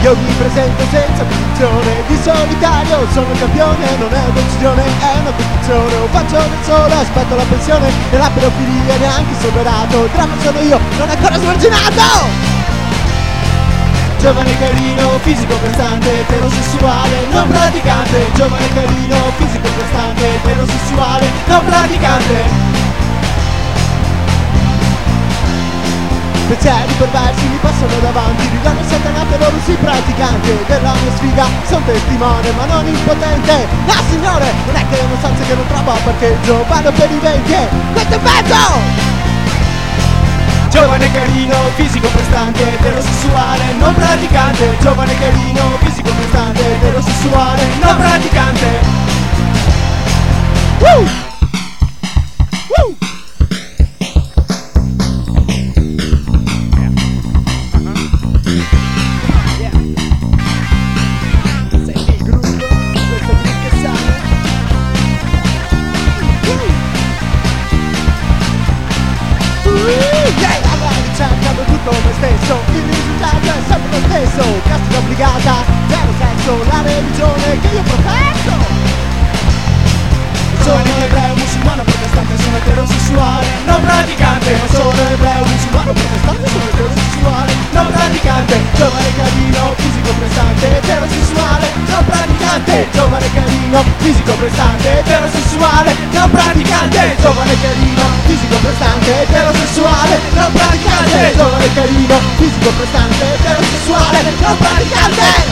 Io mi presento senza condizione di solitario. Sono il campione, non è decisione, è una competizione. Lo faccio da solo, aspetto la pensione. Nella pedofilia neanche superato. Il dramma sono io, non è ancora smarginato. Giovane carino, fisico prestante, eterosessuale, non praticante. Giovane carino, fisico prestante, eterosessuale, non praticante. Pensieri perversi mi passano davanti, gridano satanate, loro sì praticante. Della mia sfiga son testimone ma non impotente. No signore, non è che è una stanza che non trova parcheggio, vado per i venti e questo è mezzo! Giovane carino, fisico prestante, eterosessuale, non praticante. Giovane carino, fisico prestante, eterosessuale, non praticante. Woo! Woo! Senti il gruppo, questo è più che sale. Cercando tutto me stesso, il risultato è sempre lo stesso. Castiga obbligata, zero sesso, la religione che io professo. Sono ebreo, musulmano, protestante, sono eterosessuale, non praticante. Sono ebreo, musulmano, protestante, sono eterosessuale, non praticante. Giovane carino, fisico prestante, eterosessuale, non praticante. Giovane carino, fisico prestante, eterosessuale, non praticante. Giovane carino, fisico prestante, eterosessuale, non praticante. Giovane carino, fisico prestante, eterosessuale, non praticante.